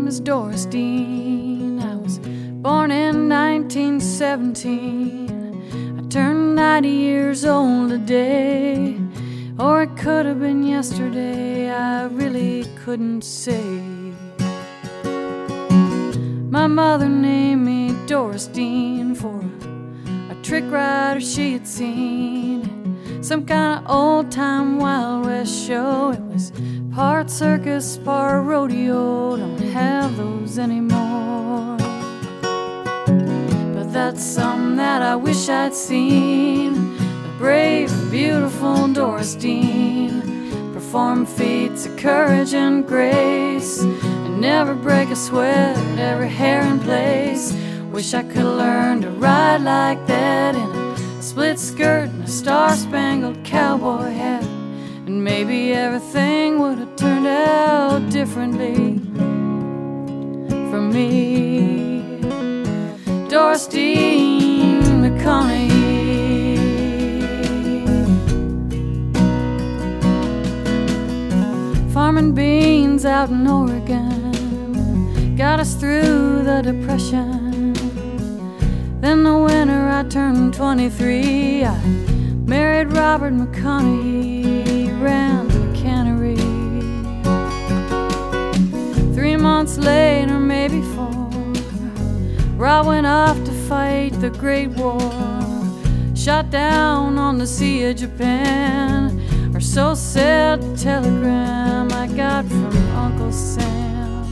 is Doris Dean. I was born in 1917. I turned 90 years old today, or it could have been yesterday. I really couldn't say. My mother named me Doris Dean for a trick rider she had seen. Some kind of old-time Wild West show. It was part circus, part rodeo. Don't have those anymore. But that's something that I wish I'd seen. The brave and beautiful Doris Dean perform feats of courage and grace, and never break a sweat, every hair in place. Wish I could learn to ride like that in a split skirt and a star-spangled cowboy hat, and maybe everything would have turned out differently for me. Doris Dean McConaughey. Farming beans out in Oregon got us through the Depression. Then the winter I turned 23, I married Robert McConaughey, ran the cannery. 3 months later, maybe 4, Rob went off to fight the Great War. Shot down on the Sea of Japan, or so said the telegram I got from Uncle Sam.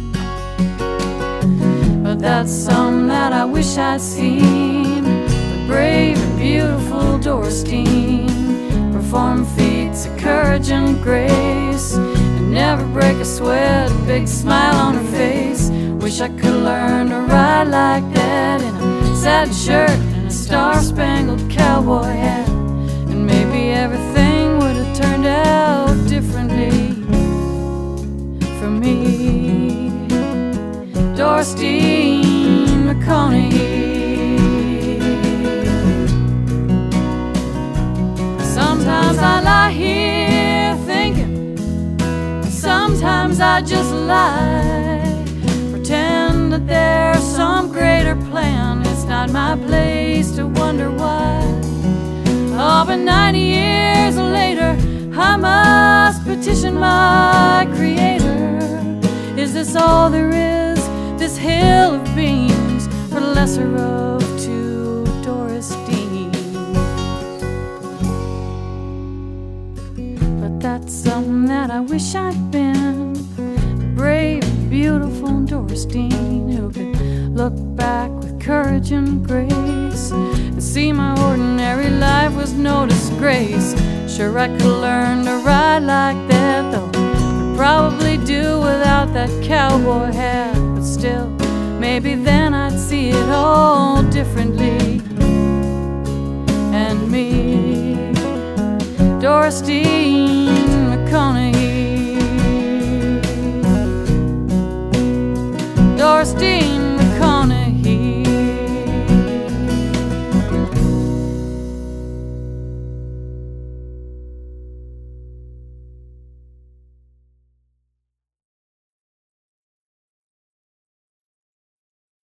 But that's something that I wish I'd seen. The brave and beautiful Doris Dean perform feats of courage and grace, and never break a sweat, a big smile on her face. Wish I could learn to ride like that in a satin shirt and a star-spangled cowboy hat, and maybe everything would have turned out differently for me. Doris Dean McConaughey. Sometimes I lie here thinking, sometimes I just lie, pretend that there's some greater plan. It's not my place to wonder why. Oh, but 90 years later, I must petition my Creator. Is this all there is? This hill of beans, or lesser of two Doris Deans? But that's something that I wish I'd been. The brave, beautiful Doris Dean, who could look back with courage and grace and see my ordinary life was no disgrace. Sure, I could learn to ride like that, though I'd probably do without that cowboy hat. But still, maybe then I'd see it all differently. And me, Doris Dean McConaughey.